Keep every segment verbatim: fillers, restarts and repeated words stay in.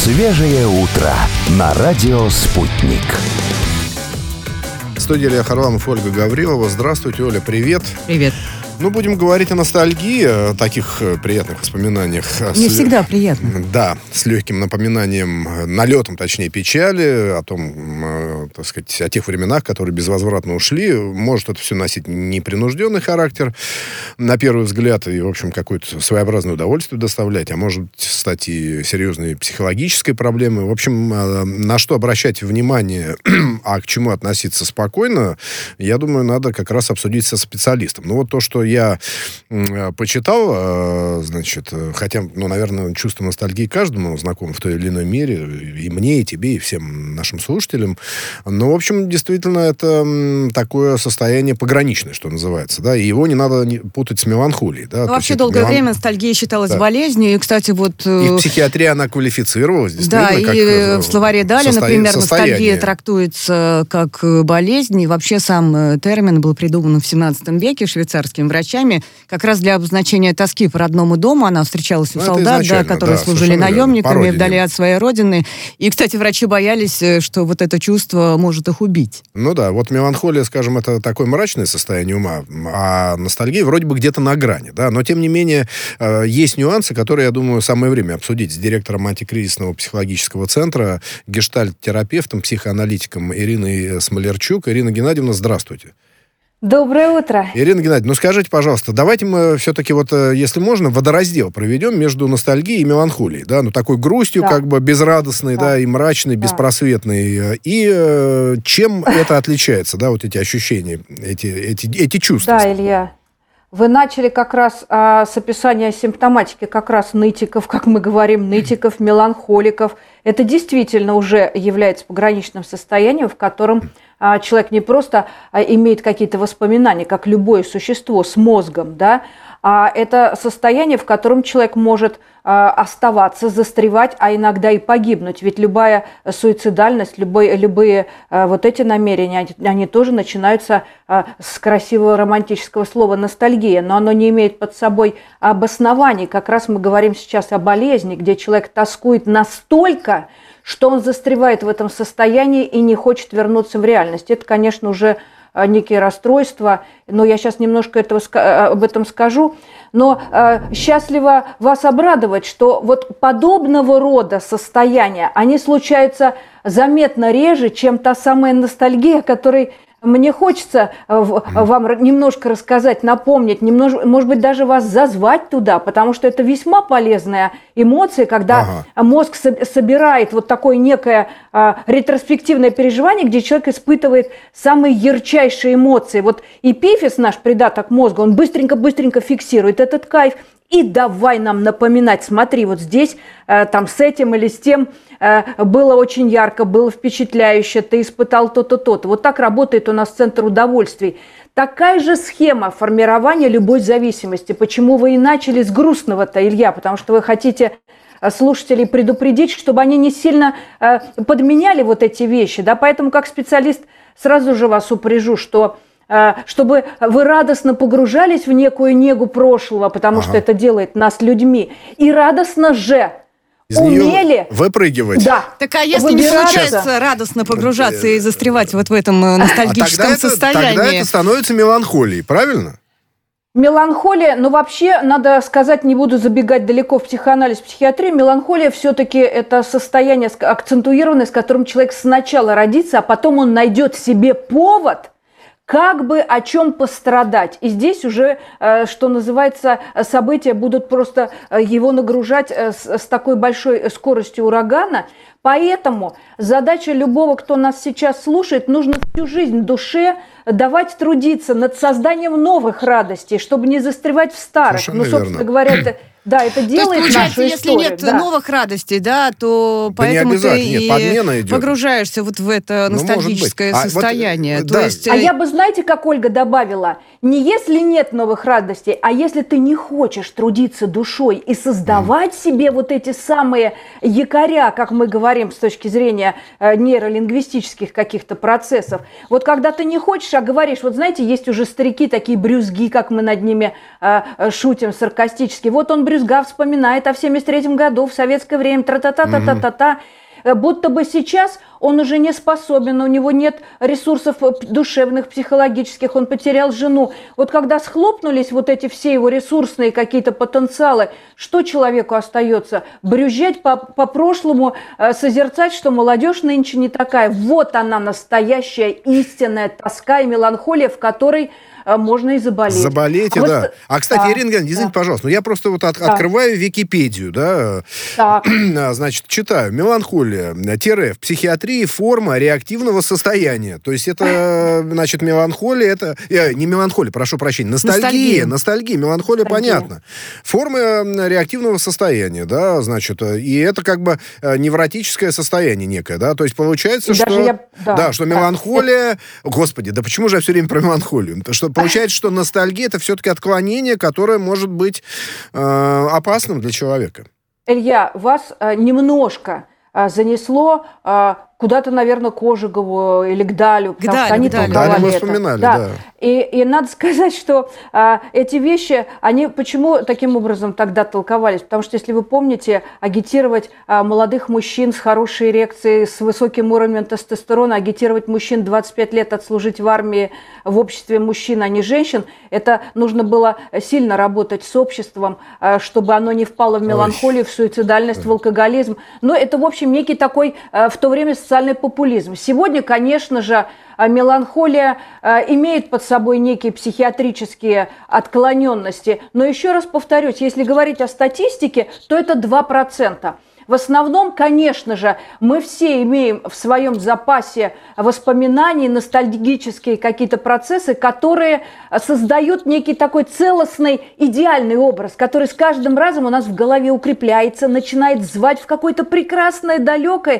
Свежее утро на радио «Спутник». В студии Илья Харламов, Ольга Гаврилова. Здравствуйте, Оля, привет. Привет. Ну, будем говорить о ностальгии, о таких приятных воспоминаниях. Не с... всегда приятно. Да, с легким напоминанием, налетом, точнее, печали, о том, так сказать, о тех временах, которые безвозвратно ушли. Может это все носить непринужденный характер, на первый взгляд, и, в общем, какое-то своеобразное удовольствие доставлять, а может стать и серьезной психологической проблемой. В общем, на что обращать внимание, а к чему относиться спокойно, я думаю, надо как раз обсудить со специалистом. Ну, вот то, что я э, почитал, э, значит, хотя, ну, наверное, чувство ностальгии каждому знакомо в той или иной мере, и мне, и тебе, и всем нашим слушателям. Но, в общем, действительно, это м, такое состояние пограничное, что называется, да, и его не надо путать с меланхолией, да. Ну, вообще долгое мелан... время ностальгия считалась да. болезнью, и, кстати, вот... И в психиатрии она квалифицировалась, действительно, да, как... и в словаре Даля, состо... например, состояние. Ностальгия трактуется как болезнь, и вообще сам термин был придуман в семнадцатом веке швейцарскими врачами, как раз для обозначения тоски по родному дому. Она встречалась у ну, солдат, да, которые да, служили наемниками вдали от своей родины. И, кстати, врачи боялись, что вот это чувство может их убить. Ну да, вот меланхолия, скажем, это такое мрачное состояние ума, а ностальгия вроде бы где-то на грани, да, но тем не менее есть нюансы, которые, я думаю, самое время обсудить с директором антикризисного психологического центра, гештальт-терапевтом, психоаналитиком Ириной Смолярчук. Ирина Геннадьевна, здравствуйте. Доброе утро. Ирина Геннадьевна, ну скажите, пожалуйста, давайте мы все-таки вот, если можно, водораздел проведем между ностальгией и меланхолией, да, ну такой грустью, да. как бы безрадостной, да, да и мрачной, да. беспросветной. И э, чем это отличается, да, вот эти ощущения, эти, эти, эти чувства? Да, Илья, вы начали как раз а, с описания симптоматики, как раз нытиков, как мы говорим, нытиков, меланхоликов. Это действительно уже является пограничным состоянием, в котором а, человек не просто а, имеет какие-то воспоминания, как любое существо с мозгом, да, а это состояние, в котором человек может а, оставаться, застревать, а иногда и погибнуть. Ведь любая суицидальность, любые, любые а, вот эти намерения, они, они тоже начинаются а, с красивого романтического слова «ностальгия», но оно не имеет под собой обоснований. Как раз мы говорим сейчас о болезни, где человек тоскует настолько, что он застревает в этом состоянии и не хочет вернуться в реальность. Это, конечно, уже некие расстройства, но я сейчас немножко этого, об этом скажу. Но э, счастливо вас обрадовать, что вот подобного рода состояния, они случаются заметно реже, чем та самая ностальгия, которой мне хочется вам немножко рассказать, напомнить, немножко, может быть, даже вас зазвать туда, потому что это весьма полезная эмоция, когда ага. мозг собирает вот такое некое а, ретроспективное переживание, где человек испытывает самые ярчайшие эмоции. Вот эпифиз, наш придаток мозга, он быстренько-быстренько фиксирует этот кайф, и давай нам напоминать, смотри, вот здесь, э, там, с этим или с тем э, было очень ярко, было впечатляюще, ты испытал то-то, то-то. Вот так работает у нас центр удовольствий. Такая же схема формирования любой зависимости. Почему вы и начали с грустного-то, Илья? Потому что вы хотите слушателей предупредить, чтобы они не сильно э, подменяли вот эти вещи. Да? Поэтому как специалист сразу же вас упрежу, что... чтобы вы радостно погружались в некую негу прошлого, потому ага. что это делает нас людьми, и радостно же из умели выпрыгивать. Да. Так а если не получается радостно погружаться и застревать вот в этом ностальгическом а тогда состоянии? Это, тогда это становится меланхолией, правильно? Меланхолия, ну вообще, надо сказать, не буду забегать далеко в психоанализ, в психиатрию, меланхолия все-таки это состояние акцентуированное, с которым человек сначала родится, а потом он найдет себе повод как бы о чем пострадать. И здесь уже, что называется, события будут просто его нагружать с такой большой скоростью урагана. Поэтому задача любого, кто нас сейчас слушает, нужно всю жизнь душе давать трудиться над созданием новых радостей, чтобы не застревать в старых. Совершенно ну, собственно верно. говоря, это... Да, это делает То есть, нашу получается, историю. если нет да. новых радостей, да, то да поэтому ты нет, и погружаешься вот в это ну, ностальгическое а, состояние. Вот, то да. есть... А я бы, знаете, как Ольга добавила, не если нет новых радостей, а если ты не хочешь трудиться душой и создавать mm. себе вот эти самые якоря, как мы говорим с точки зрения э, нейролингвистических каких-то процессов. Вот когда ты не хочешь, а говоришь, вот знаете, есть уже старики, такие брюзги, как мы над ними э, шутим саркастически. Вот он брюзг брюзга вспоминает о семьдесят третьем году, в советское время, тра-та-та-та-та-та-та. Будто бы сейчас он уже не способен, у него нет ресурсов душевных, психологических, он потерял жену. Вот когда схлопнулись вот эти все его ресурсные какие-то потенциалы, что человеку остается? Брюзжать по, по прошлому, созерцать, что молодежь нынче не такая. Вот она, настоящая истинная тоска и меланхолия, в которой можно и заболеть. Заболеть, а да. вот, а, кстати, да, Ирина Геннадьевна, извините, да. пожалуйста, но я просто вот от, да. открываю Википедию, да, так. значит, читаю. Меланхолия, тире, в психиатрии форма реактивного состояния. То есть это, значит, меланхолия, это, э, не меланхолия, прошу прощения, ностальгия, ностальгия, ностальгия меланхолия, ностальгия. Понятно. Форма реактивного состояния, да, значит, и это как бы невротическое состояние некое, да, то есть получается, и что, я, да, да, что меланхолия, да. Господи, да почему же я все время про меланхолию? Что получается, что ностальгия — это все-таки отклонение, которое может быть э, опасным для человека. Илья, вас э, немножко э, занесло э, куда-то, наверное, к Ожегову или к Далю, потому Далю, что они толковали мы это. вспоминали, да. да. И, и надо сказать, что а, эти вещи, они почему таким образом тогда толковались? Потому что, если вы помните, агитировать а, молодых мужчин с хорошей эрекцией, с высоким уровнем тестостерона, агитировать мужчин двадцать пять лет отслужить в армии в обществе мужчин, а не женщин, это нужно было сильно работать с обществом, а, чтобы оно не впало в меланхолию, Ой. в суицидальность, в алкоголизм. Но это, в общем, некий такой а, в то время социальный популизм. Сегодня, конечно же, меланхолия э, имеет под собой некие психиатрические отклоненности. Но еще раз повторюсь, если говорить о статистике, то это два процента. В основном, конечно же, мы все имеем в своем запасе воспоминаний, ностальгические какие-то процессы, которые создают некий такой целостный, идеальный образ, который с каждым разом у нас в голове укрепляется, начинает звать в какое-то прекрасное, далекое.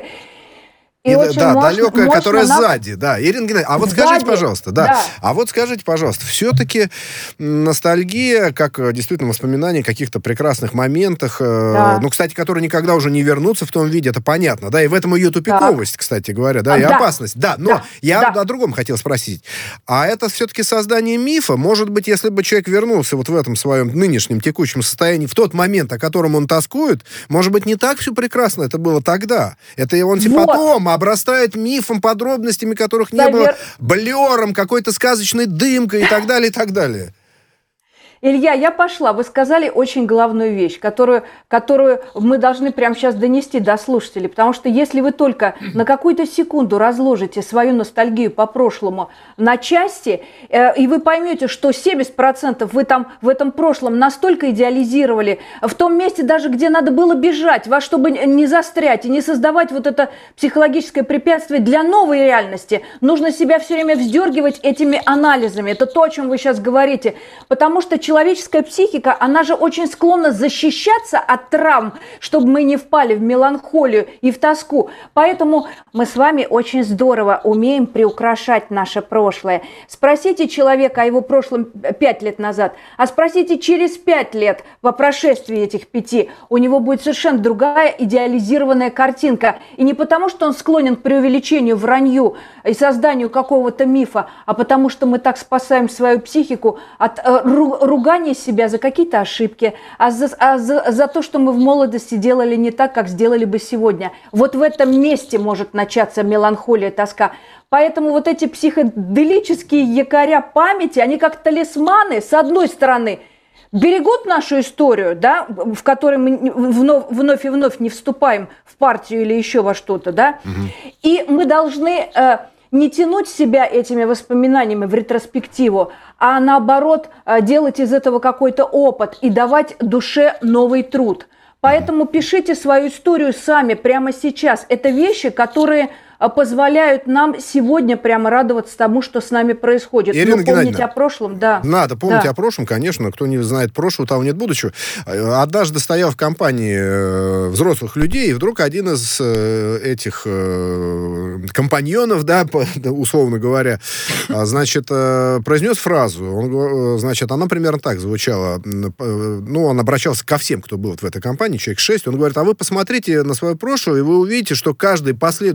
И, и очень да, мощно, далекая, мощно которая нам... сзади, да. Ирина Геннадьевна, а вот сзади, скажите, пожалуйста, да, да. а вот скажите, пожалуйста, все-таки ностальгия, как действительно воспоминания о каких-то прекрасных моментах, да. э, ну, кстати, которые никогда уже не вернутся в том виде, это понятно, да, и в этом ее тупиковость, так. кстати говоря, да, а, и да. опасность, да, но да. я да. о другом хотел спросить. А это все-таки создание мифа? Может быть, если бы человек вернулся вот в этом своем нынешнем текущем состоянии, в тот момент, о котором он тоскует, может быть, не так все прекрасно это было тогда. Это он типа вот. потом обрастает мифом, мифом, подробностями которых не Навер... было, блером, какой-то сказочной дымкой и так далее, и так далее. Илья, я пошла. Вы сказали очень главную вещь, которую, которую мы должны прямо сейчас донести до слушателей. Потому что если вы только на какую-то секунду разложите свою ностальгию по прошлому на части, э, и вы поймете, что семьдесят процентов вы там в этом прошлом настолько идеализировали, в том месте даже, где надо было бежать, во чтобы не застрять и не создавать вот это психологическое препятствие для новой реальности, нужно себя все время вздергивать этими анализами. Это то, о чем вы сейчас говорите. Потому что человек Человеческая психика, она же очень склонна защищаться от травм, чтобы мы не впали в меланхолию и в тоску. Поэтому мы с вами очень здорово умеем приукрашать наше прошлое. Спросите человека о его прошлом пять лет назад, а спросите через пять лет, по прошествии этих пяти, у него будет совершенно другая идеализированная картинка. И не потому, что он склонен к преувеличению, вранью и созданию какого-то мифа, а потому, что мы так спасаем свою психику от э, ругания себя за какие-то ошибки, а, за, а за, за то, что мы в молодости делали не так, как сделали бы сегодня. Вот в этом месте может начаться меланхолия, тоска. Поэтому вот эти психоделические якоря памяти, они как талисманы, с одной стороны, берегут нашу историю, да, в которой мы вновь, вновь и вновь не вступаем в партию или еще во что-то, да, угу. И мы должны... Э, не тянуть себя этими воспоминаниями в ретроспективу, а наоборот делать из этого какой-то опыт и давать душе новый труд. Поэтому пишите свою историю сами прямо сейчас. Это вещи, которые позволяют нам сегодня прямо радоваться тому, что с нами происходит. Ирина Но помнить о прошлом, да. Надо помнить да. о прошлом, конечно. Кто не знает прошлого, того нет будущего. Однажды стоял в компании взрослых людей, и вдруг один из этих компаньонов, да, условно говоря, значит, произнес фразу. Он, значит, она примерно так звучала. Ну, он обращался ко всем, кто был вот в этой компании, человек шесть. Он говорит, а вы посмотрите на свое прошлое, и вы увидите, что каждый последующий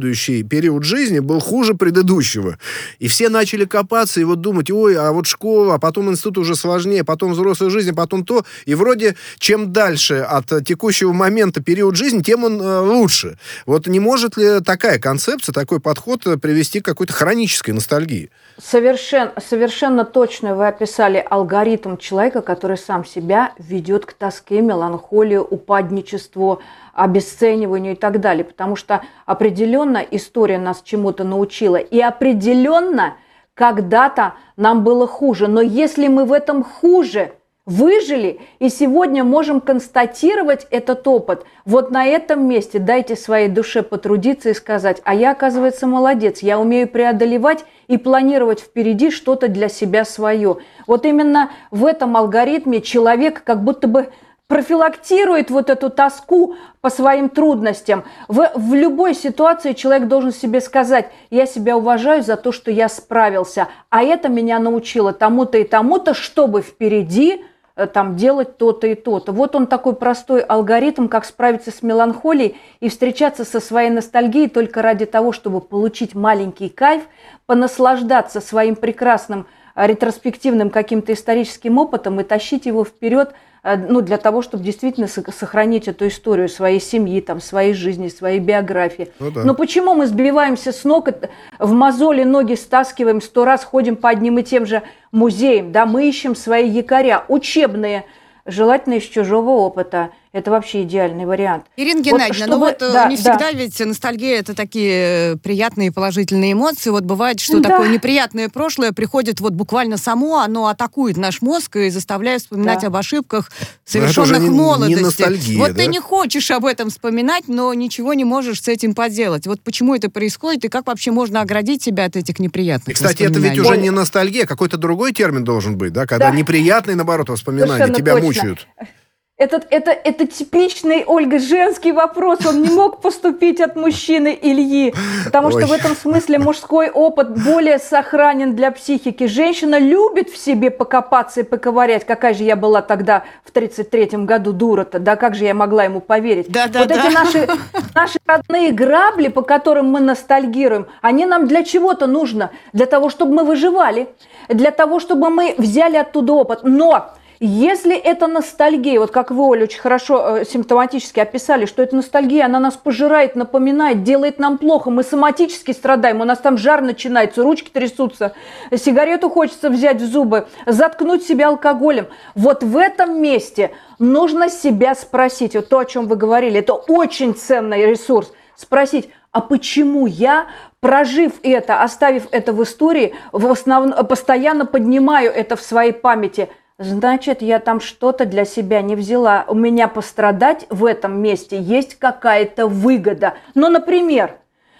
период жизни был хуже предыдущего. И все начали копаться и вот думать, ой, а вот школа, а потом институт уже сложнее, потом взрослая жизнь, а потом то. И вроде чем дальше от текущего момента период жизни, тем он э, лучше. Вот не может ли такая концепция, такой подход привести к какой-то хронической ностальгии? Совершенно, совершенно точно вы описали алгоритм человека, который сам себя ведет к тоске, меланхолии, упадничеству, обесцениванию и так далее. Потому что определенно история нас чему-то научила. И определенно когда-то нам было хуже. Но если мы в этом хуже выжили и сегодня можем констатировать этот опыт, вот на этом месте дайте своей душе потрудиться и сказать, а я, оказывается, молодец, я умею преодолевать и планировать впереди что-то для себя свое. Вот именно в этом алгоритме человек как будто бы профилактирует вот эту тоску по своим трудностям. В, в любой ситуации человек должен себе сказать, я себя уважаю за то, что я справился, а это меня научило тому-то и тому-то, чтобы впереди там делать то-то и то-то. Вот он такой простой алгоритм, как справиться с меланхолией и встречаться со своей ностальгией только ради того, чтобы получить маленький кайф, понаслаждаться своим прекрасным ретроспективным каким-то историческим опытом и тащить его вперед, ну, для того, чтобы действительно сохранить эту историю своей семьи, там, своей жизни, своей биографии. Ну, да. Но почему мы сбиваемся с ног, в мозоли ноги стаскиваем, сто раз ходим по одним и тем же музеям, да, мы ищем свои якоря, учебные, желательно из чужого опыта. Это вообще идеальный вариант. Ирина Геннадьевна, вот, ну вот да, не всегда да. ведь ностальгия – это такие приятные положительные эмоции. Вот бывает, что да. такое неприятное прошлое приходит вот буквально само, оно атакует наш мозг и заставляет вспоминать да. об ошибках, совершенных в молодости. Не ностальгия, вот да? ты не хочешь об этом вспоминать, но ничего не можешь с этим поделать. Вот почему это происходит и как вообще можно оградить себя от этих неприятных и, кстати, это ведь уже не ностальгия, какой-то другой термин должен быть, да? Когда да. неприятные, наоборот, воспоминания совершенно тебя точно. Мучают. Это, это, это типичный, Ольга, женский вопрос. Он не мог поступить от мужчины Ильи, потому Ой. Что в этом смысле мужской опыт более сохранен для психики. Женщина любит в себе покопаться и поковырять. Какая же я была тогда в тридцать третьем году дура-то, да как же я могла ему поверить. Да, да, вот да. эти наши, наши родные грабли, по которым мы ностальгируем, они нам для чего-то нужны. Для того, чтобы мы выживали, для того, чтобы мы взяли оттуда опыт. Но если это ностальгия, вот как вы, Оля, очень хорошо э, симптоматически описали, что это ностальгия, она нас пожирает, напоминает, делает нам плохо, мы соматически страдаем, у нас там жар начинается, ручки трясутся, сигарету хочется взять в зубы, заткнуть себя алкоголем. Вот в этом месте нужно себя спросить, вот то, о чем вы говорили, это очень ценный ресурс, спросить, а почему я, прожив это, оставив это в истории, в основном, постоянно поднимаю это в своей памяти? Значит, я там что-то для себя не взяла. У меня пострадать в этом месте есть какая-то выгода. Ну, например,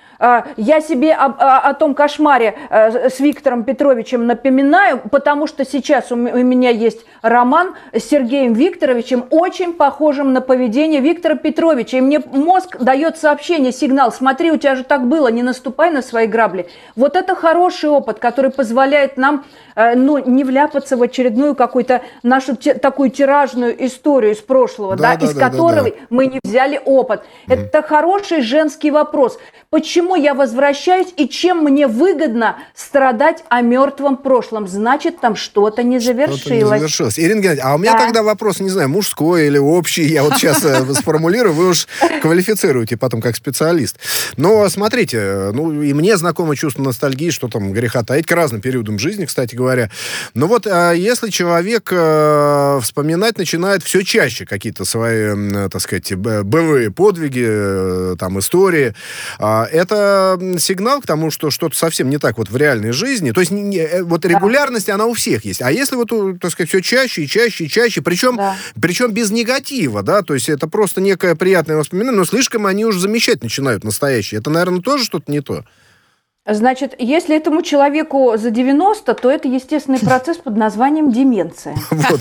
я себе о, о, о том кошмаре с Виктором Петровичем напоминаю, потому что сейчас у меня есть роман с Сергеем Викторовичем, очень похожим на поведение Виктора Петровича. И мне мозг дает сообщение, сигнал: смотри, у тебя же так было, не наступай на свои грабли. Вот это хороший опыт, который позволяет нам ну, не вляпаться в очередную какую-то нашу те, такую тиражную историю из прошлого, да, да, да, из да, которой да, да. мы не взяли опыт. Mm. Это хороший женский вопрос. Почему я возвращаюсь и чем мне выгодно страдать о мертвом прошлом? Значит, там что-то не завершилось. Что-то не завершилось. Ирина Геннадьевна, а у меня да. тогда вопрос, не знаю, мужской или общий, я вот сейчас сформулирую, вы уж квалифицируете потом как специалист. Но смотрите, ну и мне знакомо чувство ностальгии, что там греха таить, к разным периодам жизни, кстати говоря. Но вот если человек вспоминать начинает все чаще какие-то свои, так сказать, былые подвиги, там, истории, это сигнал к тому, что что-то совсем не так вот в реальной жизни. То есть не, вот регулярность, да. она у всех есть. А если вот, так сказать, все чаще и чаще и чаще, причем, да. причем без негатива, да, то есть это просто некое приятное воспоминание, но слишком они уже замечать начинают настоящие. Это, наверное, тоже что-то не то. Значит, если этому человеку за девяносто, то это естественный процесс под названием деменция.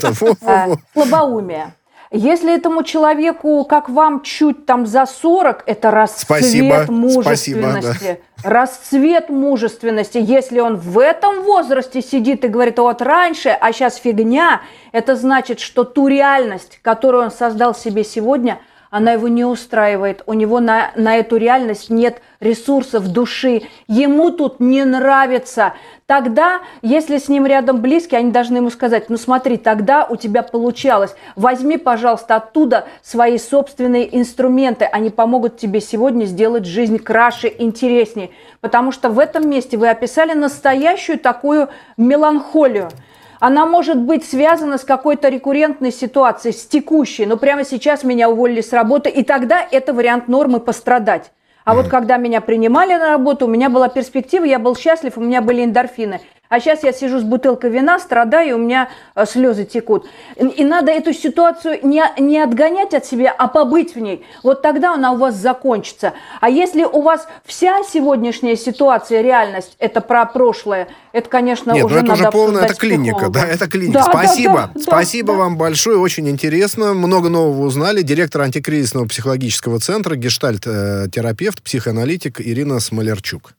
Слабоумие. Если этому человеку, как вам, чуть там за сорок, это расцвет Спасибо. мужественности. Спасибо, да. Расцвет мужественности. Если он в этом возрасте сидит и говорит, вот раньше, а сейчас фигня, это значит, что ту реальность, которую он создал себе сегодня, она его не устраивает, у него на, на эту реальность нет ресурсов души, ему тут не нравится. Тогда, если с ним рядом близкие, они должны ему сказать: ну смотри, тогда у тебя получалось, возьми, пожалуйста, оттуда свои собственные инструменты, они помогут тебе сегодня сделать жизнь краше, интереснее. Потому что в этом месте вы описали настоящую такую меланхолию. Она может быть связана с какой-то рекуррентной ситуацией, с текущей. Но прямо сейчас меня уволили с работы, и тогда это вариант нормы пострадать. А вот когда меня принимали на работу, у меня была перспектива, я был счастлив, у меня были эндорфины. А сейчас я сижу с бутылкой вина, страдаю, и у меня э, слезы текут. И, и надо эту ситуацию не, не отгонять от себя, а побыть в ней. Вот тогда она у вас закончится. А если у вас вся сегодняшняя ситуация, реальность, это про прошлое, это, конечно, Нет, уже ну это надо уже полная, это обсуждать с клиника, психологом. да, это клиника. Да, Спасибо, да, да, спасибо да, вам да. большое, очень интересно, много нового узнали. Директор антикризисного психологического центра, гештальт-терапевт, психоаналитик Ирина Смолярчук.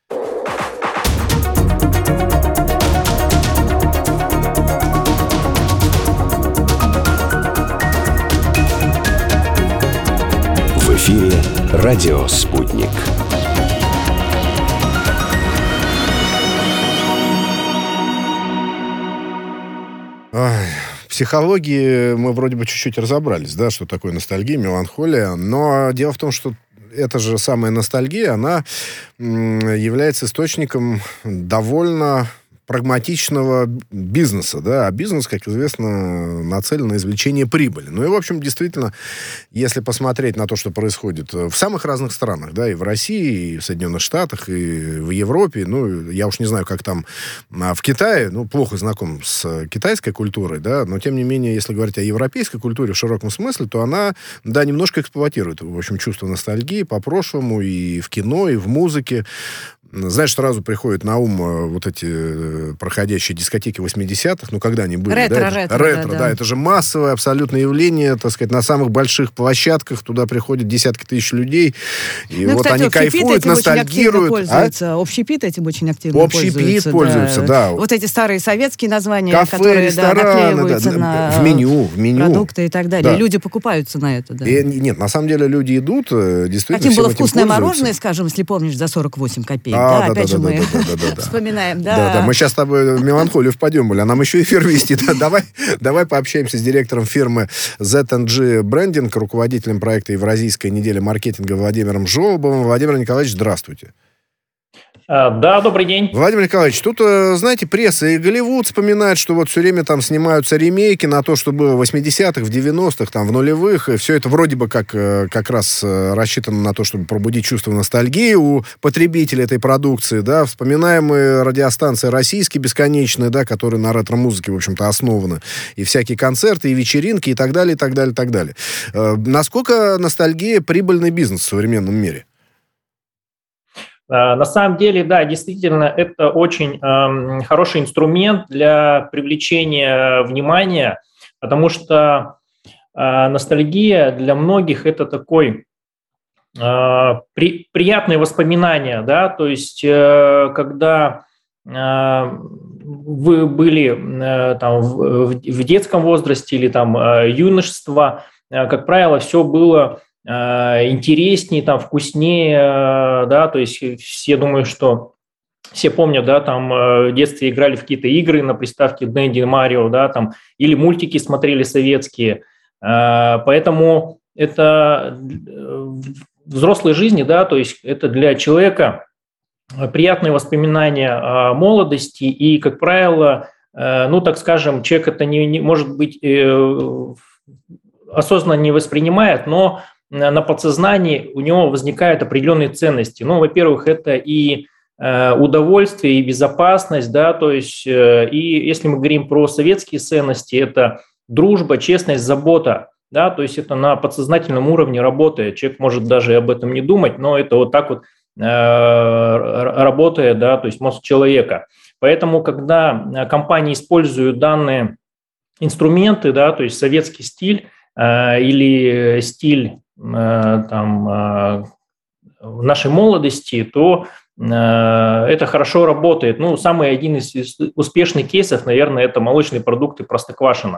В эфире радио «Спутник». Ай, в психологии мы вроде бы чуть-чуть разобрались, да, что такое ностальгия, меланхолия, но дело в том, что эта же самая ностальгия, она м, является источником довольно прагматичного бизнеса, да, а бизнес, как известно, нацелен на извлечение прибыли. Ну и, в общем, действительно, если посмотреть на то, что происходит в самых разных странах, да, и в России, и в Соединенных Штатах, и в Европе, ну, я уж не знаю, как там в Китае, ну, плохо знаком с китайской культурой, да, но, тем не менее, если говорить о европейской культуре в широком смысле, то она, да, немножко эксплуатирует, в общем, чувство ностальгии по прошлому и в кино, и в музыке. Знаешь, сразу приходят на ум вот эти проходящие дискотеки восьмидесятых, ну, когда они были. Ретро, да, ретро, ретро, да, да, да. это же массовое абсолютно явление, так сказать, на самых больших площадках, туда приходят десятки тысяч людей, и Ну, вот кстати, они кайфуют, ностальгируют. Пользуются. А? Общепит этим очень активно Общепит пользуется. пользуется, да. Вот эти старые советские названия, Кафе, которые рестораны, да, наклеиваются да, на в меню, в меню. продукты и так далее. Да. И люди покупаются на это. Да. И, нет, на самом деле люди идут, действительно. Каким было всем этим вкусное пользуются. мороженое, скажем, если помнишь, за сорок восемь копеек. А, да, да, опять да, же да, мы да, да, да, да. вспоминаем. Да. Да, да, мы сейчас с тобой в меланхолию впадем, были, а нам еще эфир вести. Да, давай, давай пообщаемся с директором фирмы зет энд джи Branding, руководителем проекта «Евразийская неделя маркетинга» Владимиром Жолобовым. Владимир Николаевич, здравствуйте. Да, добрый день. Владимир Николаевич, тут, знаете, пресса и Голливуд вспоминает, что вот все время там снимаются ремейки на то, что было в восьмидесятых, в девяностых, там, в нулевых, и все это вроде бы как, как раз рассчитано на то, чтобы пробудить чувство ностальгии у потребителей этой продукции, да, вспоминаемые радиостанции российские бесконечные, да, которые на ретро-музыке, в общем-то, основаны, и всякие концерты, и вечеринки, и так далее, и так далее, и так далее. Насколько ностальгия прибыльный бизнес в современном мире? На самом деле, да, действительно, это очень э, хороший инструмент для привлечения внимания, потому что э, ностальгия для многих это такой э, при, приятное воспоминание, да, то есть э, когда э, вы были э, там, в, в детском возрасте или там э, юношество, э, как правило, все было интереснее, там, вкуснее, да, то есть все думают, что все помнят, да, там в детстве играли в какие-то игры на приставке Дэнди, Марио, да, там, или мультики смотрели советские, поэтому это в взрослой жизни, да, то есть это для человека приятные воспоминания о молодости, и, как правило, ну, так скажем, человек это не, не может быть осознанно не воспринимает, но на подсознании у него возникают определенные ценности. Ну, во-первых, это и э, удовольствие, и безопасность, да, то есть, э, и если мы говорим про советские ценности, это дружба, честность, забота, да, то есть это на подсознательном уровне работает. Человек может даже об этом не думать, но это вот так вот э, работает, да, то есть мозг человека. Поэтому, когда компании используют данные инструменты, да, то есть советский стиль э, или стиль там, в нашей молодости, то это хорошо работает. Ну, самый один из успешных кейсов, наверное, это молочные продукты Простоквашино.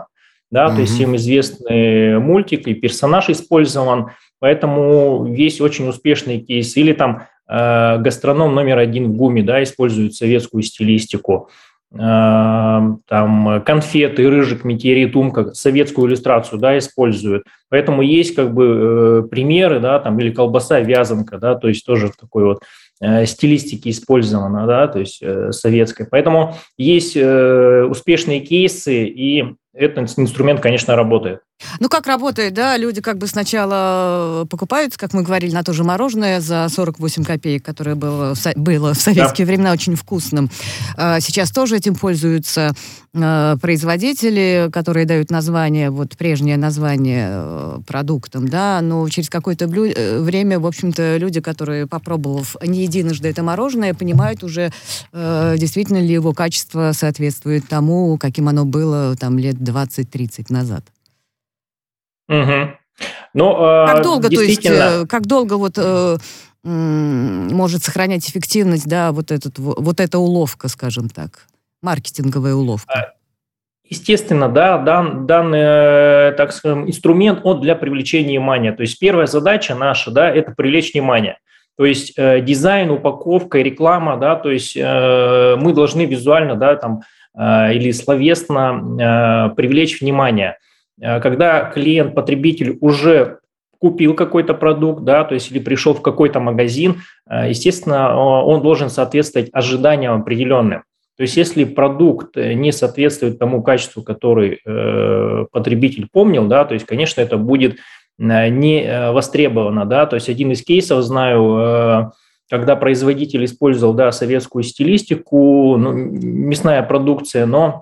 да, Mm-hmm. то есть всем известный мультик и персонаж использован, поэтому есть очень успешный кейс. Или там э, гастроном номер один в ГУМе, да, использует советскую стилистику. Там конфеты, рыжик, метеорит, умка, советскую иллюстрацию, да, используют. Поэтому есть как бы э, примеры, да, там, или колбаса, вязанка, да, то есть тоже в такой вот э, стилистике использовано, да, то есть э, советской. Поэтому есть э, успешные кейсы, и этот инструмент, конечно, работает. Ну, как работает, да, люди как бы сначала покупают, как мы говорили, на то же мороженое за сорок восемь копеек, которое было в, со- было в советские да. времена очень вкусным. Сейчас тоже этим пользуются производители, которые дают название, вот прежнее название продуктам, да, но через какое-то блю- время, в общем-то, люди, которые, попробовав не единожды это мороженое, понимают уже, действительно ли его качество соответствует тому, каким оно было там лет двадцать-тридцать назад. Угу. Но, как долго, действительно... то есть, как долго вот э, э, может сохранять эффективность, да, вот, этот, вот эта уловка, скажем так, маркетинговая уловка? Естественно, да, дан, данный, так скажем, инструмент, он для привлечения внимания. То есть первая задача наша, да, это привлечь внимание. То есть э, дизайн, упаковка, реклама, да, то есть э, мы должны визуально, да, там, э, или словесно э, привлечь внимание. Когда клиент, потребитель уже купил какой-то продукт, да, то есть или пришел в какой-то магазин, естественно, он должен соответствовать ожиданиям определенным. То есть если продукт не соответствует тому качеству, который э, потребитель помнил, да, то есть, конечно, это будет не востребовано, да, то есть один из кейсов знаю, э, когда производитель использовал, да, советскую стилистику, ну, мясная продукция, но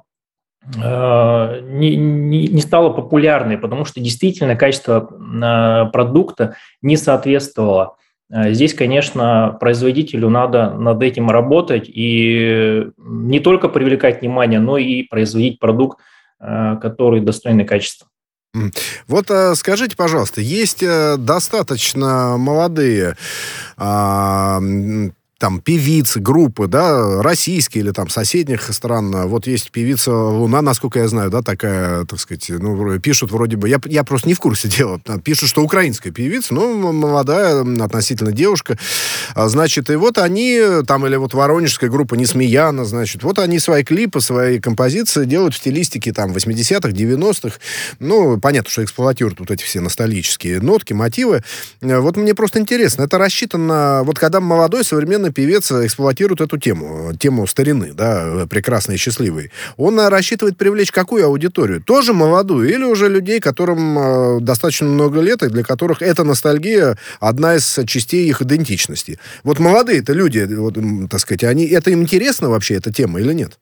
Не, не, не стала популярной, потому что действительно качество продукта не соответствовало. Здесь, конечно, производителю надо над этим работать и не только привлекать внимание, но и производить продукт, который достойный качества. Вот скажите, пожалуйста, есть достаточно молодые там певицы, группы, да, российские или там соседних стран. Вот есть певица Луна, насколько я знаю, да, такая, так сказать, ну, пишут вроде бы, я, я просто не в курсе дела, пишут, что украинская певица, ну, молодая относительно девушка, значит, и вот они, там, или вот воронежская группа Несмеяна, значит, вот они свои клипы, свои композиции делают в стилистике, там, восьмидесятых, девяностых, ну, понятно, что эксплуатируют вот эти все ностальгические нотки, мотивы. Вот мне просто интересно, это рассчитано, вот когда молодой, современный певец эксплуатирует эту тему, тему старины, да, прекрасной и счастливой. Он рассчитывает привлечь какую аудиторию? Тоже молодую или уже людей, которым э, достаточно много лет, и для которых эта ностальгия одна из частей их идентичности? Вот молодые-то люди, вот, так сказать, они, это им интересно вообще, эта тема, или нет?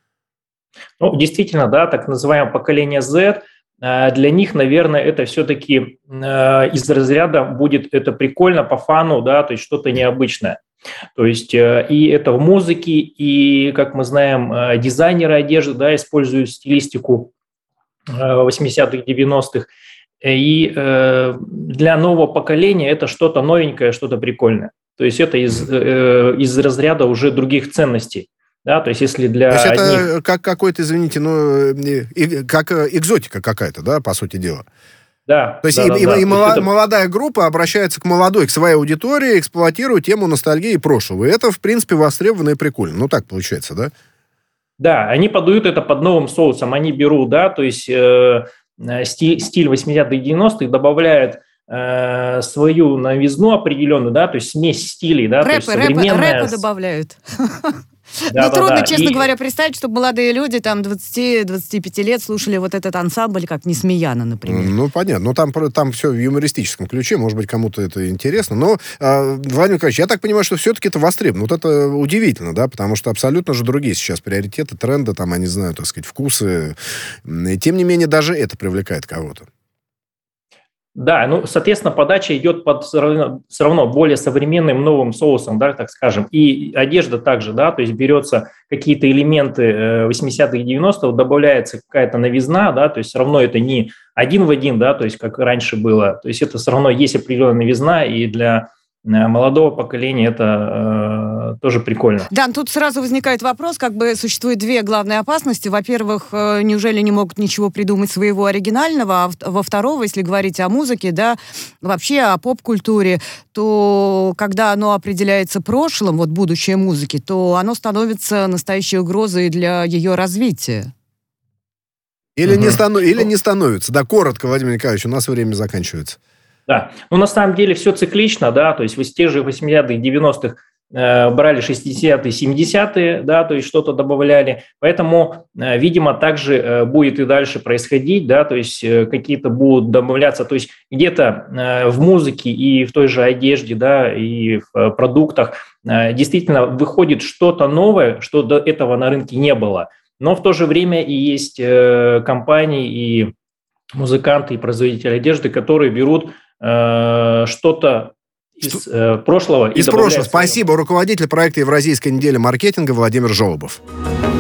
Ну, действительно, да, так называемое поколение Z, для них, наверное, это все-таки из разряда будет это прикольно, по фану, да, то есть что-то необычное. То есть и это в музыке, и, как мы знаем, дизайнеры одежды, да, используют стилистику восьмидесятых, девяностых. И для нового поколения это что-то новенькое, что-то прикольное. То есть это из, из разряда уже других ценностей. Да, то есть если для то есть это одних... как какой-то, извините, ну, как экзотика какая-то, да, по сути дела. Да. То есть да, и, да, и, да. и мало, это... молодая группа обращается к молодой, к своей аудитории, эксплуатирует тему ностальгии прошлого. И это, в принципе, востребовано и прикольно. Ну, так получается, да? Да, они подают это под новым соусом. Они берут, да, то есть э, стиль, стиль восьмидесятых и девяностых, добавляют э, свою новизну определенную, да, то есть смесь стилей, да, рэпы, то есть современная... рэпы, рэпы добавляют. Да, ну, да, трудно, да. честно и... говоря, представить, чтобы молодые люди там двадцать-двадцать пять лет слушали вот этот ансамбль, как Несмеяна, например. Ну, понятно. Ну, там, там все в юмористическом ключе. Может быть, кому-то это интересно. Но, э, Владимир Николаевич, я так понимаю, что все-таки это востребовано. Вот это удивительно, да, потому что абсолютно же другие сейчас приоритеты, тренды, там, я не знаю, так сказать, вкусы. И, тем не менее, даже это привлекает кого-то. Да, ну, соответственно, подача идет под все равно более современным новым соусом, да, так скажем. И одежда также, да, то есть берется какие-то элементы восьмидесятых и девяностых, добавляется какая-то новизна, да, то есть все равно это не один в один, да, то есть как раньше было. То есть это все равно есть определенная новизна, и для молодого поколения это э, тоже прикольно. Да, тут сразу возникает вопрос, как бы существует две главные опасности. Во-первых, э, неужели не могут ничего придумать своего оригинального, а во-вторых, если говорить о музыке, да, вообще о поп-культуре, то когда оно определяется прошлым, вот будущее музыки, то оно становится настоящей угрозой для ее развития. Или, угу. не, стану, или не становится. Да, коротко, Владимир Николаевич, у нас время заканчивается. Да, ну на самом деле все циклично, да, то есть в те же восьмидесятых, девяностых э, брали шестидесятые, семидесятые, да, то есть что-то добавляли, поэтому, э, видимо, также э, будет и дальше происходить, да, то есть э, какие-то будут добавляться, то есть где-то э, в музыке и в той же одежде, да, и в э, продуктах э, действительно выходит что-то новое, что до этого на рынке не было, но в то же время и есть э, компании и музыканты и производители одежды, которые берут э, что-то из э, прошлого. Из прошлого. Спасибо. Руководитель проекта «Евразийская неделя маркетинга» Владимир Жолобов.